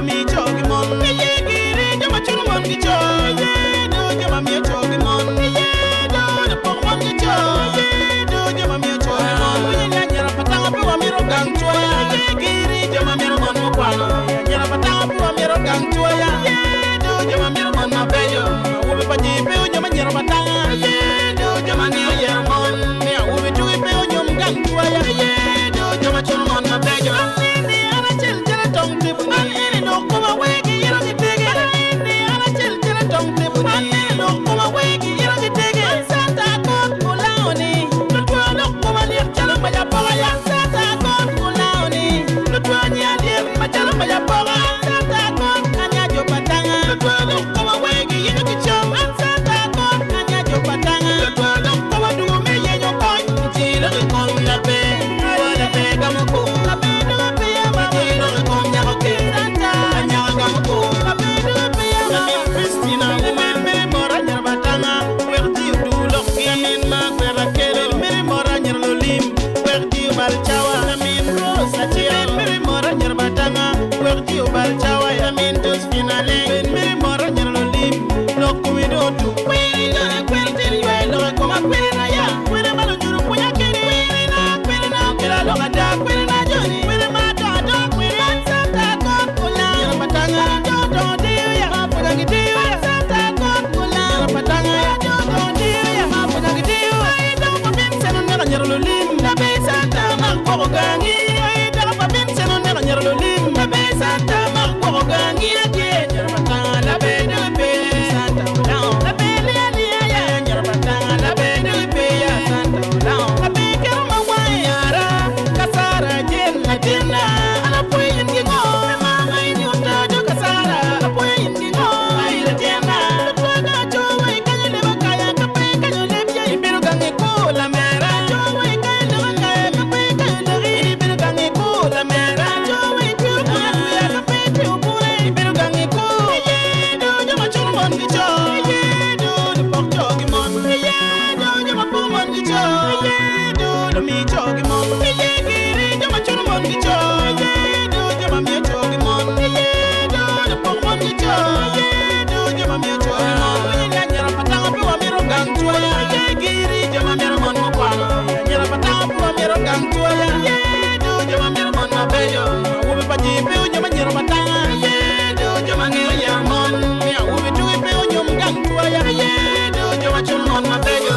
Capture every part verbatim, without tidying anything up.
mi chogi mon ye giri jama churu mon gi cho ye do jama mi chogi mon ye do de pok mon gi cho ye do jama mi chogi mon ye nya nyara patanga pu wa mi ro gang cho ya ye giri jama mi ro mon mo kwano nyara patanga pu wa mi ro gang cho ya ye do jama mi ro mon ma bejo wo be paji pe o jama nyara patanga ye do jama ni o yer mon ne wo be tu pe o nyom gang cho ya ye do jama churu mon ma bejo ni ana chel chel tong ti bu ni no ko ma we gi yero gi tege ni ana chel chel tong ti bu ni no ko ma we gi yero gi tege santa ko kulaoni no to no ko ma lir chalo ma ya poga ya santa ko kulaoni no to nya lir ma chalo ma ya poga santa ko anya jo patanga no to no ko ma we gi yero gi cham santa ko anya jo patanga no to no ko ma du me ye nyo ko ti lo ko la pe la pe ga mo ko la pe no pe ya ma ti lo ko nya ko ke santa anya ga mo ko la pe no pe ya ma Christina women me mora nyar batanga werti du lo kin ma kwera kele me mora nyar lo lim werti bal chawa amin rosa tia me mora nyar batanga werti bal chawa amin dos finale me mora nyar lo lim lo kumi do tu we do kwerti we lo ko ma kwera ya kwera malo juru kunya kele na kwera na kwera lo ada kwera na joni kwera ma do do kwera santa ko kula nyar batanga do do de ya ma puga gidi ya santa ko kula nyar batanga ya do do de ya ma puga gidi ya do ko bim seno na nyar lo lim na be santa ma ko gangi do ko bim seno na nyar lo lim na be santa ma ko gangi ya ke nyar batanga la be de be santa kula la be le le ya nyar batanga la be de be ya santa kula la be ke ma wa yara kasara jen na jenna ala poyin gi go ma mai ni uta do kasara poyin gi go ai la jenna to ga jo wai kan le ba kaya ka pe kan le bi ai biru gang ko la mera jo wai kan le ba kaya ka pe kan le ri biru gang ko la mera jo wai tu ku ya ku ya ka pe tu ku le biru gang ko ye do jo ma churu mon gi cho ye do de pok jo gi mon ye do jo ma pu mon gi cho ye do do mi cho gi mon ye giri jo ma churu mon gi cho ye do jo ma mi cho gi mon ye do de pok mon gi cho ye do jo ma mi cho gi mon ye nya nyara patanga pu wa mi ro gang cho ya ye giri jo ma mi ro mon mo kwano nyara patanga pu wa mi ro gang cho ya ye do jo ma mi ro mon ma bejo wo be paji pe o nyama nyara patanga ye do jo ma ngi ya mon ya wo be tu pe o nyom gang cho ya ye do jo ma churu mon ma bejo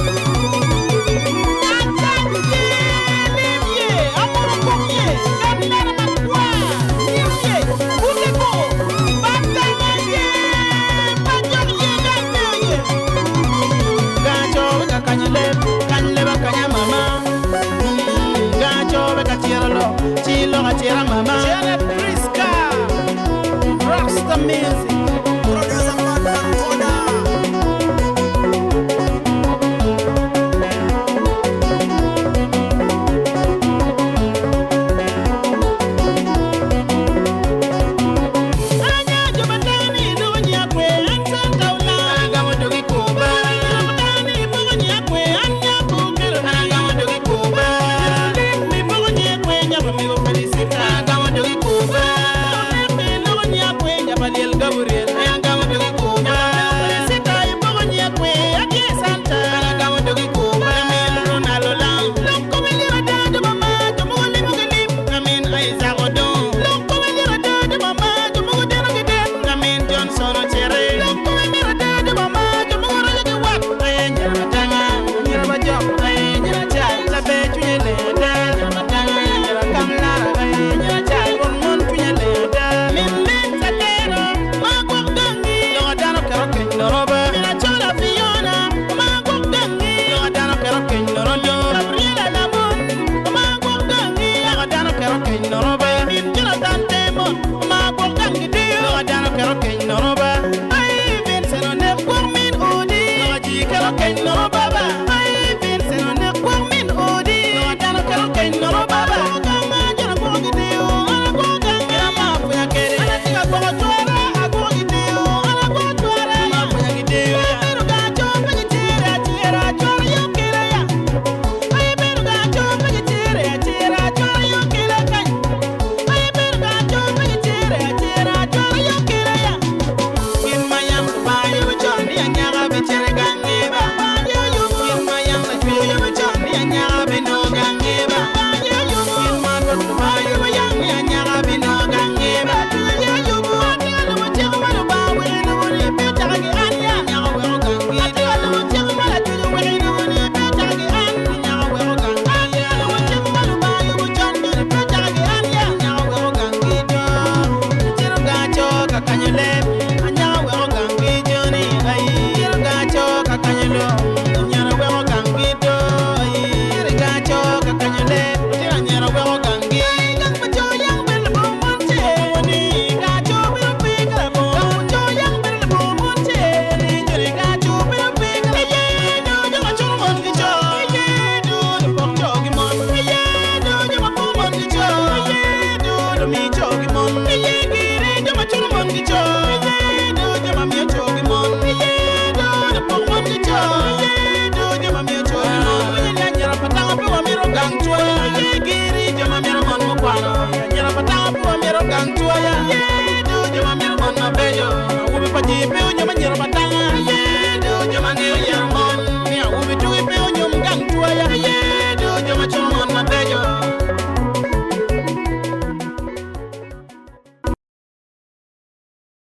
Tira mama, Janet Priska, Rockstar Music, producer Batman Koda. Anya jobatani dunya kwe anta kaula, anga modogi kuba. Jobatani bunya kwe anya kukero, anga modogi kuba. Mi bunya kwe nyapa mi go felicita, anga modogi kuba. Mi bunya kwe nyapa liel gaburi. nyele